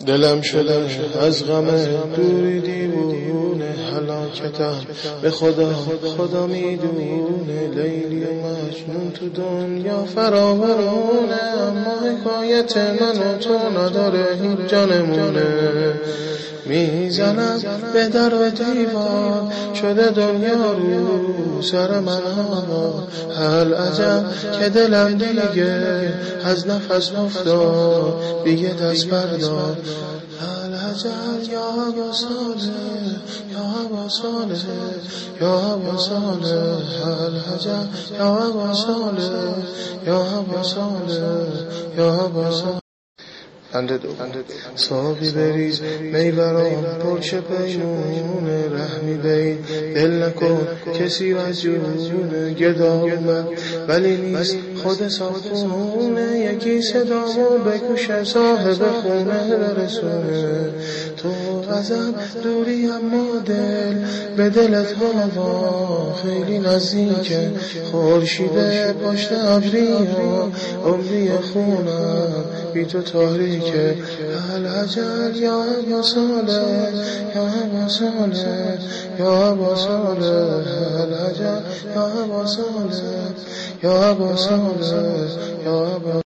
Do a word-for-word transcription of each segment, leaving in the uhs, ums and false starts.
دلم شده از غم دوری دیوونه هلاکتم به خدا خدا میدونه لیلی و مجنون تو دنیا فراوونه اما حکایت من و تو نداره هیچ جانمونه میزنم به در و دیوار شده دنیا رو سر من ها هل عجب که دلم دیگه از نفس افتاد دیگه دست بردار هل عجب یا ابا صالح یا ابا صالح یا ابا صالح هل عجب یا ابا صالح یا ابا صالح یا ابا صالح بنده دو صافی بریز می برام پرچه پیمونه رحمی بین دل نکن کسی وجونه گدا اومد ولی نیست خود صافونه یکی صدامو بکشه صاحب خونه برسونه تو ازم دوری اما دل به دلت هوا خیلی نزدیکه خورشید پشت ابری ها عمری خونم بی تو تاریکه هل عجل یا ابا صالح یا ابا صالح یا ابا صالح هل عجل یا ابا صالح یا ابا صالح یا ابا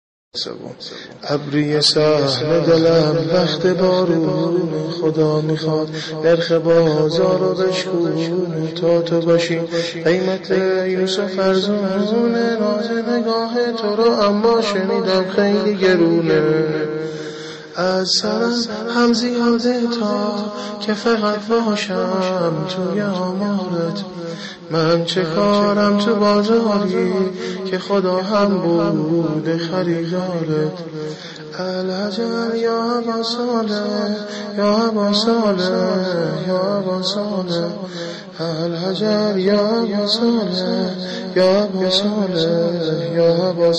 ابری سهم دلم وقت بارون خدا میخواد نرخ بازار رو بشکونه تا تو باشی قیمت یوسف ارزونه ناز نگاه تو رو اما شنیدم خیلی گرونه از سرم هم زیاده تا که فقط باشم توی آمارت من چه کارم تو بازاری که خدا هم بوده خریدارت العجل یا ابا صالح یا ابا صالح یا ابا صالح العجل یا ابا صالح یا ابا صالح یا ابا